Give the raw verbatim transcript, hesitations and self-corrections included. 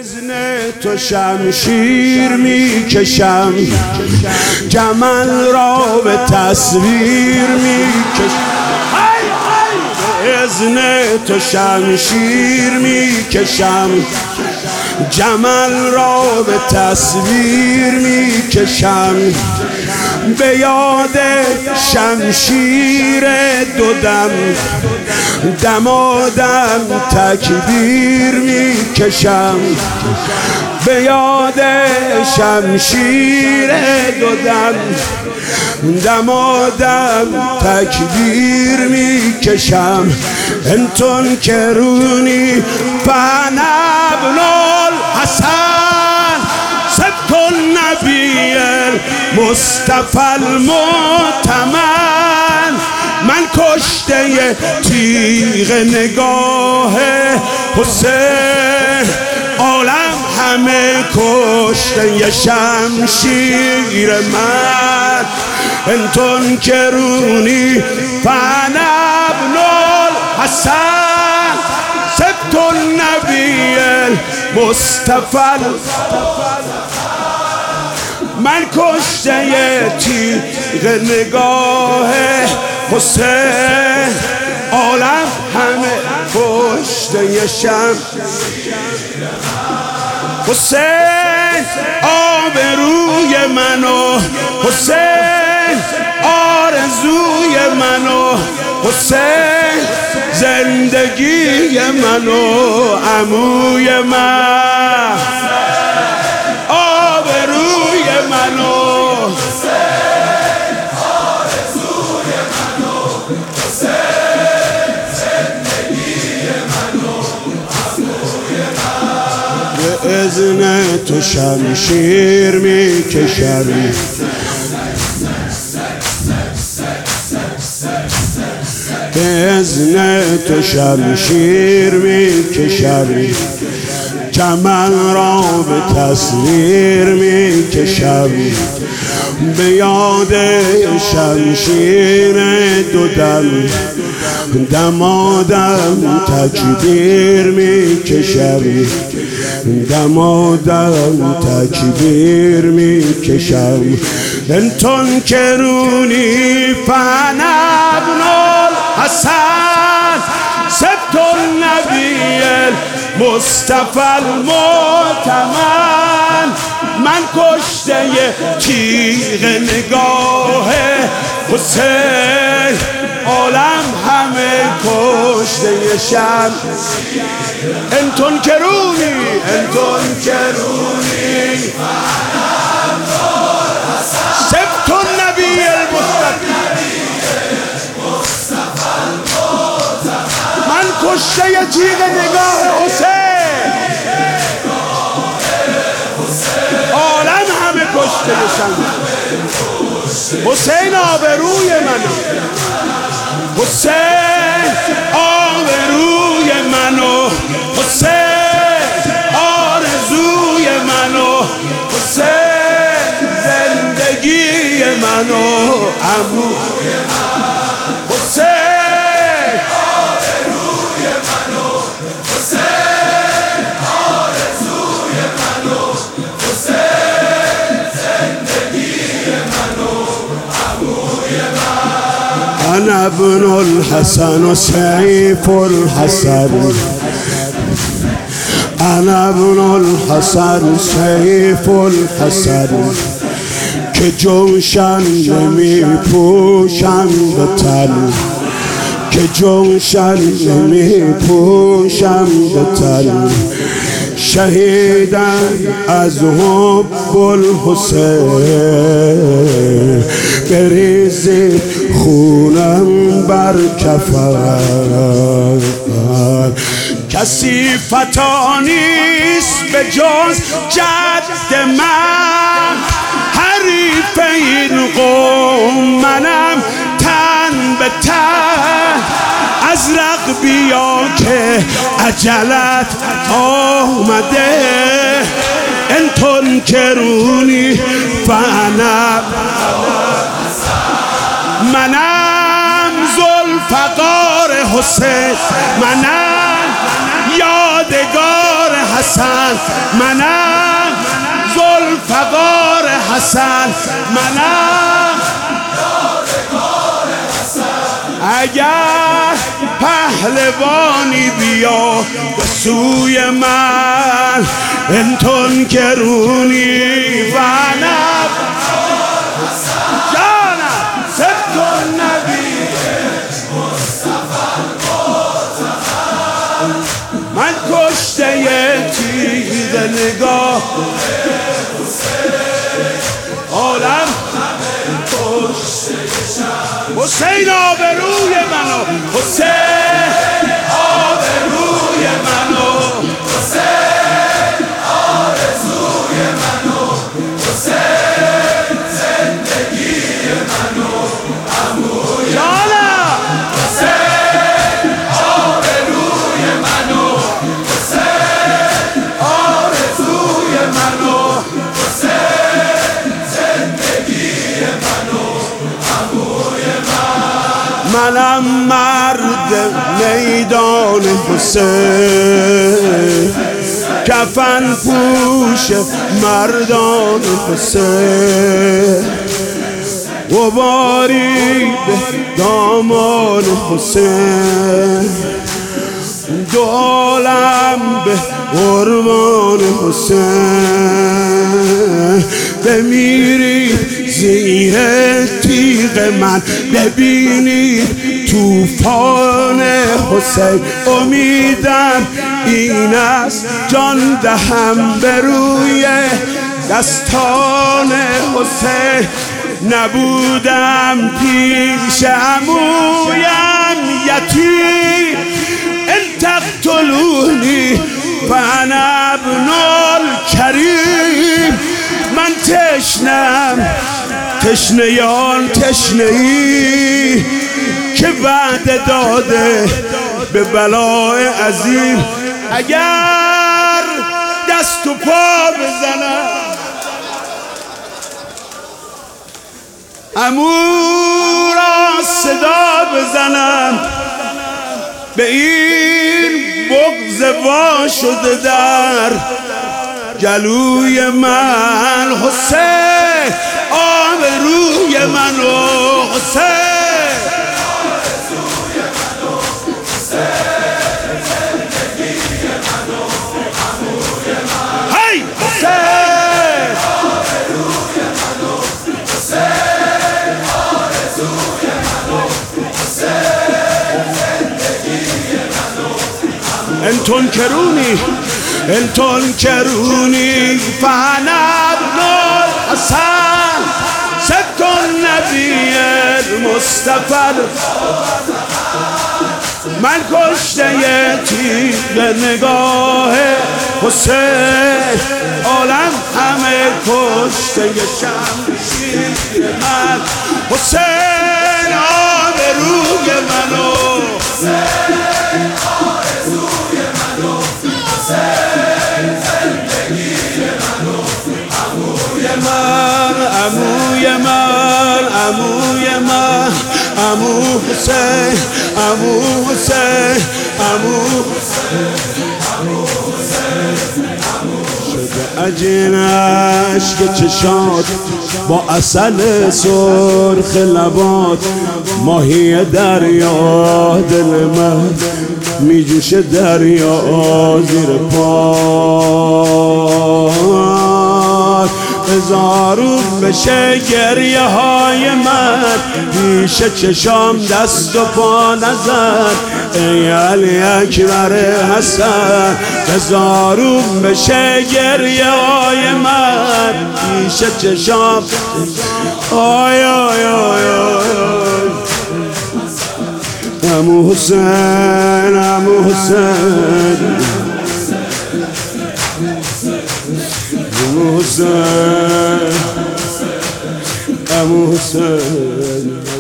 اذن تو شمشیر می کشم، جمل را به تصویر می کشم. اذن تو شمشیر می کشم، جمل را به تصویر می کشم. به یاد شمشیر دو دم، دمادم تکبیر می کشم. به یاد شمشیر دو دم، دمادم تکبیر می کشم. انتون کرونی فانا ابن الحسن، سبت النبی المصطفى المؤتمن. من کشته تیغ نگاه حسین، عالم همه کشته شمشیر من. انتون کرونی فانا ابن الحسن، سبت النبی المصطفى. من کشته تیغ نگاه حسین، عالم همه کشته شم. حسین آبروی منو، حسین آرزوی منو، حسین زندگی منو، عموی من آبروی منو، حسین آرزوی منو، حسین زندگی منو، عموی من. به اذن تو شمشیر می کشم، به اذن تو شمشیر می کشم، جمل را به تصویر می کشم. به یاد شمشیر دو دم، دمادم تکبیر می کشم. دمادم تکبیر می کشم. انتون کرونی فانا ابن الحسن، سبت النبی المصطفى المؤتمن. من کشته تیغ نگاه حسین، عالم همه کشته شم. انتون کرونی، انتون کرونی سبت النبی المصطفى. من کشته تیغ نگاه حسین، عالم همه کشته شم. حسین آبروی منو، حسین آبروی منو، حسین آرزوی منو، حسین زندگی منو، عموی من. حسین آبروی منو، حسین آرزوی منو، حسین زندگی منو، عموی من. انا ابن الحسن و سیف الحسن، انا ابن الحسن سیف الحسن. که جوشن نمی پوشم به تن، که جوشن نمی پوشم به تن. شهیدم از حب الحسین، بریزید خونم بر کفن. کسی فتا نیست به جز جد من، حریف این قوم منم تن به تن. ازرق بیا که عجلت آمده، انتون کرونی فانا. منم ذوالفقار حسین، منم یادگار حسن، منم ذوالفقار حسن، منم اگر پهلوانی بیا به سوی من انتون کرونی و نب جانم ستون نبی من کشته تیغ نگاه عالم حسین آبروی منو، حسین آبروی منو، حسین آرزوی منو، حسین زندگی منو، عموی جانم حسین آبروی منو، حسین آرزوی منو، حسین زندگی منو، عموی منم مرد میدان حسین، کفن پوش مردان حسین، غباری به دامان حسین، دو عالم به قربان حسین، بمیرید زیر تیغ من، ببینید توفان حسین، امیدم این است جان دهم به روی دستان حسین، نبودم پیش عمویم یتیم، ان تقتلونی فانا ابن الکریم، من تشنم تشنیان تشنه ای که وعده داده به بلای عظیم، اگر دست و پا بزنم عمو را صدا بزنم، به این بغض وا شده در گلوی من، حسین آبروی منو، حسین آرزوی منو، حسین زندگی منو، عموی من، هی حسین آبروی منو، حسین آرزوی منو، حسین زندگی منو، انتون کرونی انتون کرونی فانا ابن الحسن، ستون نبی المصطفى، من کشته تیغ نگاه حسین، عالم همه کشته شمشیر من، حسین آبروی منو، حسین آرزوی منو، حسین زندگی منو، عموی من، عموی من، عموی من، عمو حسین، عمو حسین، عمو حسین، عمو حسین، شده عجین اشک چشات با عسل سرخ لبات، ماهی دریا دل من میجوشه دریا زیر پا، هزارو بشه گریه های من پیش چشام دست و پا نزد، ای علی اکبر حسن، هزارو بشه گریه های من پیش چشام، آی آی آی آی عمو حسین، عمو حسین، عمو حسین، عمو حسین.